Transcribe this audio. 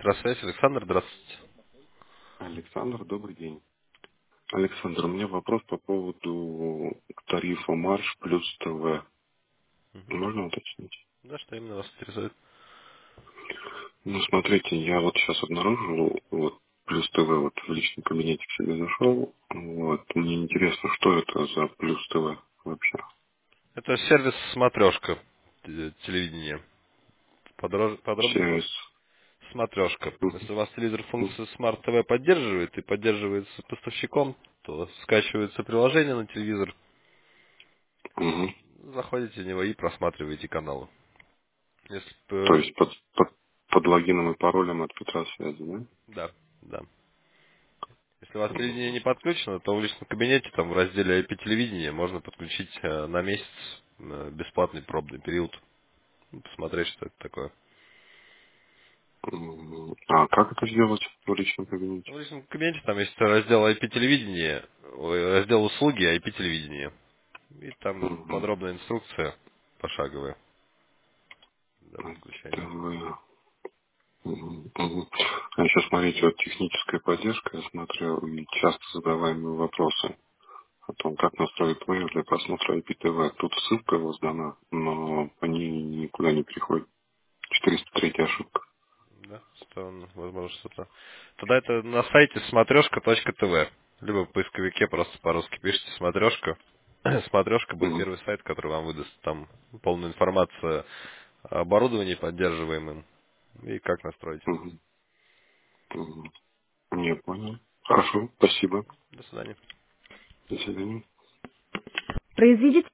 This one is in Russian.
Электросвязь. Александр, здравствуйте. Александр, добрый день. Александр, у меня вопрос по поводу тарифа Марш плюс ТВ. Мгм. Можно уточнить? Да, что именно вас интересует? Ну, смотрите, я вот сейчас обнаружил, вот, плюс ТВ, вот в личном кабинете к себе зашел. Вот, мне интересно, что это за плюс ТВ вообще? Это сервис «Смотрешка» телевидения. Подробнее Сервис. может «Смотрешка». Мгм. Если у вас телевизор функцию Smart TV поддерживает и поддерживается поставщиком, то скачивается приложение на телевизор, Мгм. заходите в него и просматриваете каналы. Если То бы... есть под логином и паролем от Петросвязи, да? Да, да. Если у вас телевидение Мгм. не подключено, то в личном кабинете, там в разделе IP-телевидения можно подключить на месяц бесплатный пробный период. Посмотреть, что это такое. А как это сделать в личном кабинете? В личном кабинете там есть раздел IP-телевидения, раздел услуги IP-телевидения. И там Мгм. подробная инструкция пошаговая для подключения. ТВ. Мгм, мгм. А еще смотрите, вот техническая поддержка, я смотрю, и часто задаваемые вопросы о том, как настроить плеер для просмотра IPTV. Тут ссылка у вас дана, но по ней никуда не приходит. 403 ошибка. Да, странно, возможно, что-то. Тогда это на сайте смотрешка.тв. Либо в поисковике просто по-русски пишите смотрешка. Смотрешка будет Мгм, первый сайт, который вам выдаст там полную информацию о оборудовании поддерживаемым и как настроить. мгм, мгм. Не понял. Хорошо, спасибо. До свидания. До свидания. Произведите